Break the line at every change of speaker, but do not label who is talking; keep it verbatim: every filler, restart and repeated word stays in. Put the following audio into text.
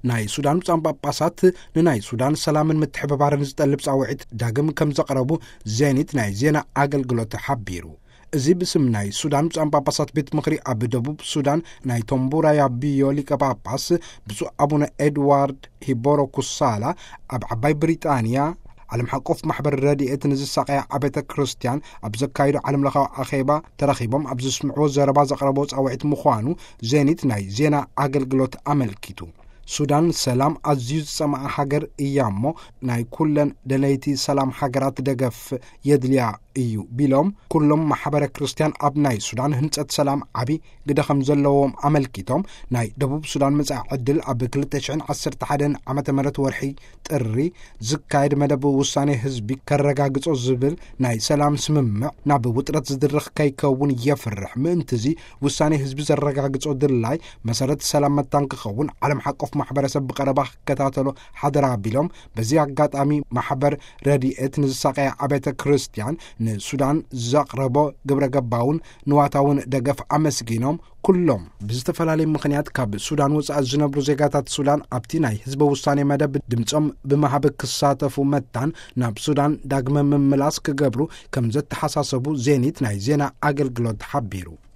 ናይ ሱዳን ብጻን ጳጳሳት ንናይ ሱዳን ሰላምን ምትሕብባርን ዝጠልብ ጻውዒት ዳግም ከም ዘቕረቡ ዜኒት ናይ ዜና ኣገልግሎት ሓቢሩ እዚ ብስም ናይ ሱዳን ብጻን ጳጳሳት ቤት ምኽሪ ኣብ ደቡብ ሱዳን ናይ ቶምቡራ ያቢዮ ሊቀ ጳጳስ ብፁዕ ኣቡነ ኤድዋርድ ሂቦሮ ኩሳላ ኣብ ዓባይ ብሪጣንያ ዓለም ሓቆፍ ማሕበር ረድኤት ንዝሳቀያ ዓቤተ ክርስቲያን ኣብ ዘካይዱ ዓለም ለኻዊ ኣኼባ ተረኺቦም ኣብ ዝስምዕዎ ዘረባ ዘቕረቦ ጻውዒት ምዃኑ ዜኒት ናይ ዜና ኣገልግሎት ኣመልኪቱ ሱዳን ሰላም ኣዝዩ ዝጸማዓ ሃገር እያ እሞ ናይ ኩለን ደለይቲ ሰላም ሃገራት ደገፍ የድልያ እዩ ቢሎም ኩሎም ማሕበረ ክርስቲያን ኣብ ናይ ሱዳን ህንጸት ሰላም ዓቢ ግደ ከም ዘለዎም ኣመልኪቶም ናይ ደቡብ ሱዳን መጻኢ ዕድል ኣብ ክልተ ሽሕን ዓሰርተ ሓደን ዓመተ ምህረት ወርሒ ጥሪ ዝካየድ መደብ ውሳኔ ህዝቢ ከረጋግጾ ዝብል ናይ ሰላም ስምምዕ ናብ ውጥረት ዝድርኽ ከይከውን የፍርሕ ምእንትዚ ውሳኔ ህዝቢ ዘረጋግጾ ድላይ መሰረት ሰላም መታን ክኸውን ዓለም ሓቆፍ ማሕበረሰብ ብቀረባ ክከታተሎ ሓደራ ቢሎም በዚ ኣጋጣሚ ማሕበር ረድኤት ንዝሳቀያ ዓቤተ ክርስቲያን ንሱዳን ዘቕረቦ ግብረ ገባውን ንዋታውን ደገፍ ኣመስጊኖም ኩሎም ብዝተፈላለዩ ምኽንያት ካብ ሱዳን ወጻእ ዝነብሩ ዜጋታት ሱዳን ኣብቲ ናይ ህዝቢ ውሳኔ መደብ ድምፆም ብማህበ ክሳተፉ መታን ናብ ሱዳን ዳግመ ምምላስ ክገብሩ ከም ዘተሓሳሰቡ ዜኒት ናይ ዜና ኣገልግሎት ሓቢሩ